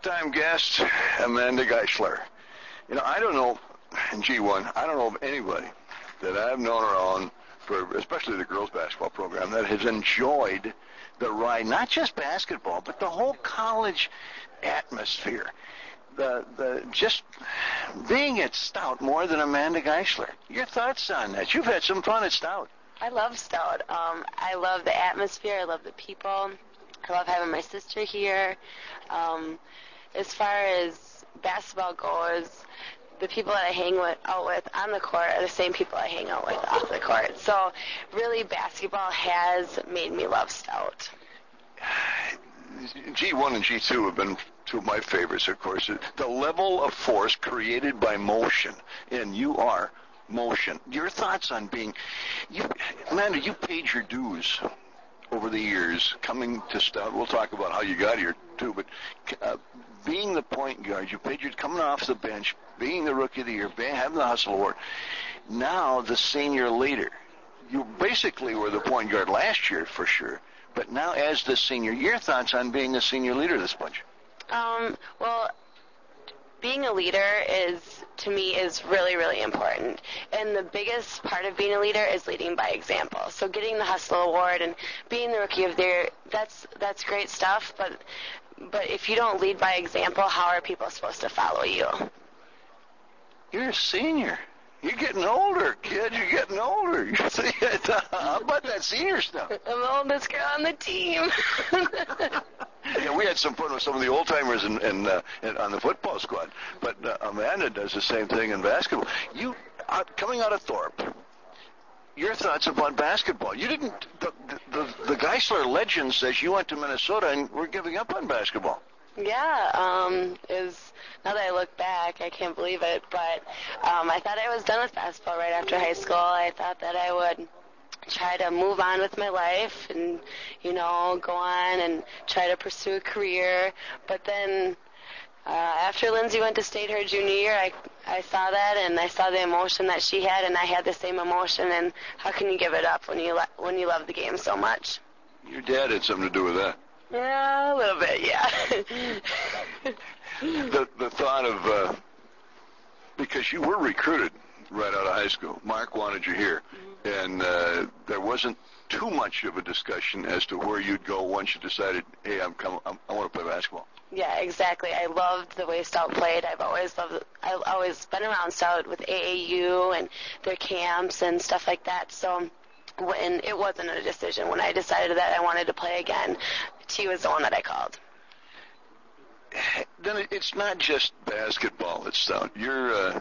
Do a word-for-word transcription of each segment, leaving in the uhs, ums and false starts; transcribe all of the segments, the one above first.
Halftime guest, Amanda Geisler. You know, I don't know, in G one, I don't know of anybody that I've known around, for especially the girls' basketball program, that has enjoyed the ride, not just basketball, but the whole college atmosphere. The the just being at Stout more than Amanda Geisler. Your thoughts on that? You've had some fun at Stout. I love Stout. Um, I love the atmosphere. I love the people. I love having my sister here. Um, as far as basketball goes, the people that I hang with, out with on the court are the same people I hang out with off the court. So really basketball has made me love Stout. G one and G two have been two of my favorites, of course. The level of force created by motion, and you are motion. Your thoughts on being, you, Amanda, you paid your dues over the years coming to Stout. We'll talk about how you got here too, but uh, being the point guard, you paid your coming off the bench, being the rookie of the year, being, having the hustle award. Now the senior leader, you basically were the point guard last year for sure, but now as the senior, your thoughts on being the senior leader of this bunch? Um, well, being a leader is, to me, is really, really important. And the biggest part of being a leader is leading by example. So getting the Hustle Award and being the Rookie of the Year, that's that's great stuff. But but if you don't lead by example, how are people supposed to follow you? You're a senior. You're getting older, kid. You're getting older. How about that senior stuff? I'm the oldest girl on the team. Yeah, we had some fun with some of the old-timers in, in, uh, in, on the football squad. But uh, Amanda does the same thing in basketball. You, uh, coming out of Thorpe, your thoughts about basketball. You didn't, the, the, the Geisler legend says you went to Minnesota and were giving up on basketball. Yeah, um, it was, now that I look back, I can't believe it, but um, I thought I was done with basketball right after high school. I thought that I would try to move on with my life and, you know, go on and try to pursue a career. But then uh, after Lindsay went to state her junior year, I, I saw that, and I saw the emotion that she had, and I had the same emotion, and how can you give it up when you, lo- when you love the game so much? Your dad had something to do with that. Yeah, a little bit, yeah. the the thought of, uh, because you were recruited right out of high school. Mark wanted you here, and uh, there wasn't too much of a discussion as to where you'd go once you decided, hey, I'm coming, I'm, I want to play basketball. Yeah, exactly. I loved the way Stout played. I've always loved. I've always been around Stout with A A U and their camps and stuff like that. So when it wasn't a decision, when I decided that I wanted to play again, T was the one that I called. Then it's not just basketball at Stout. You're uh,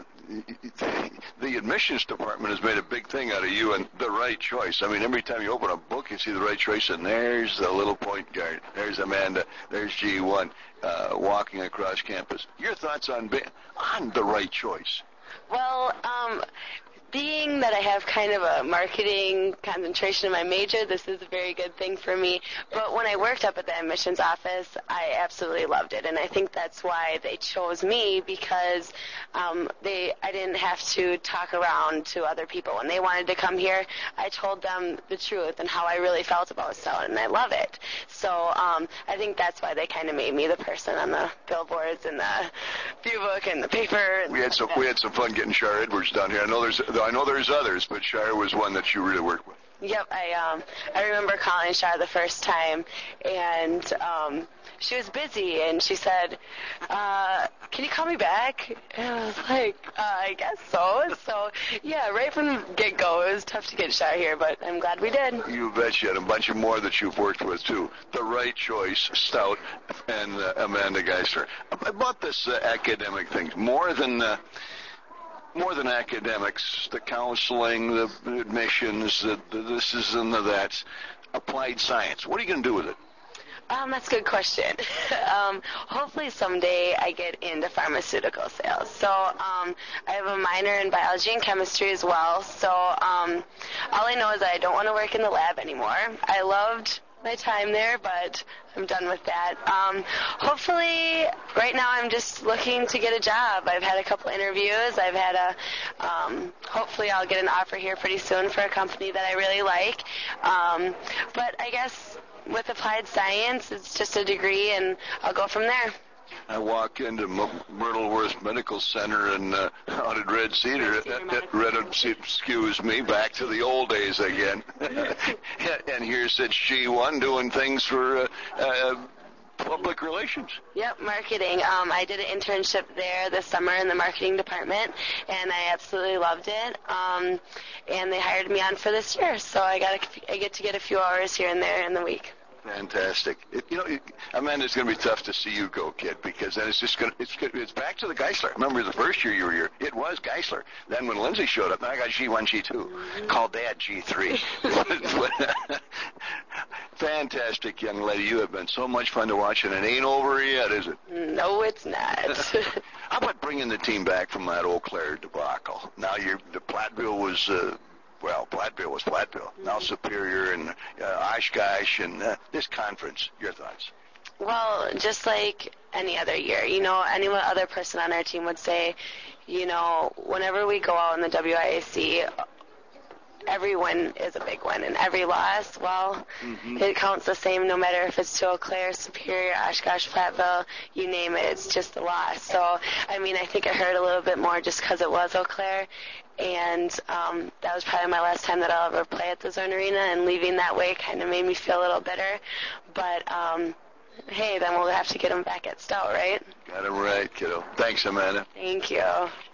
the admissions department has made a big thing out of you and the right choice. I mean, every time you open a book, you see the right choice, and there's the little point guard. There's Amanda. There's G one uh, walking across campus. Your thoughts on be- on the right choice? Well, um, being that I have kind of a marketing concentration in my major, this is a very good thing for me. But when I worked up at the admissions office, I absolutely loved it. And I think that's why they chose me, because um, they I didn't have to talk around to other people. When they wanted to come here, I told them the truth and how I really felt about Stout, and I love it. So um, I think that's why they kind of made me the person on the billboards and the view book and the paper. And we had some we had some fun getting Shar Edwards down here. I know there's I know there's others, but Shar was one that you really worked with. Yep, I um I remember calling Shar the first time, and um she was busy, and she said, uh, "Can you call me back?" And I was like, uh, "I guess so." So yeah, right from the get-go, it was tough to get Shar here, but I'm glad we did. You bet you had a bunch of more that you've worked with too. The right choice, Stout, and uh, Amanda Geisler. About this uh, academic thing, more than. Uh, More than academics, the counseling, the admissions, the, the this is and the that's, applied science. What are you going to do with it? Um, that's a good question. um, hopefully someday I get into pharmaceutical sales. So um, I have a minor in biology and chemistry as well. So um, all I know is that I don't want to work in the lab anymore. I loved my time there, but I'm done with that. Um, hopefully, right now I'm just looking to get a job. I've had a couple interviews. I've had a, um, hopefully I'll get an offer here pretty soon for a company that I really like. Um, but I guess with applied science, it's just a degree, and I'll go from there. I walk into M- Myrtle Worth Medical Center and uh, out at Red Cedar. Red Cedar Red, Red, excuse me, back to the old days again. And here sits G one doing things for uh, uh, public relations. Yep, marketing. Um, I did an internship there this summer in the marketing department, and I absolutely loved it. Um, and they hired me on for this year, so I got a, I get to get a few hours here and there in the week. Fantastic. It, you know, it, Amanda, it's going to be tough to see you go, kid, because then it's just going to, it's, it's back to the Geisler. Remember the first year you were here, it was Geisler. Then when Lindsay showed up, now I got G one, G two. Mm-hmm. Called Dad G three. Fantastic, young lady. You have been so much fun to watch, and it ain't over yet, is it? No, it's not. How about bringing the team back from that Eau Claire debacle? Now you're, the Platteville was... Uh, Well, Platteville was Platteville. Mm-hmm. Now Superior and uh, Oshkosh and uh, this conference. Your thoughts? Well, just like any other year, you know, any other person on our team would say, you know, whenever we go out in the W I A C, every win is a big win, and every loss, well, mm-hmm. it counts the same no matter if it's to Eau Claire, Superior, Oshkosh, Platteville, you name it, it's just a loss. So, I mean, I think it hurt a little bit more just because it was Eau Claire, and um, that was probably my last time that I'll ever play at the Zone Arena, and leaving that way kind of made me feel a little bitter. But, um, hey, then we'll have to get them back at Stout, right? Got it right, kiddo. Thanks, Amanda. Thank you.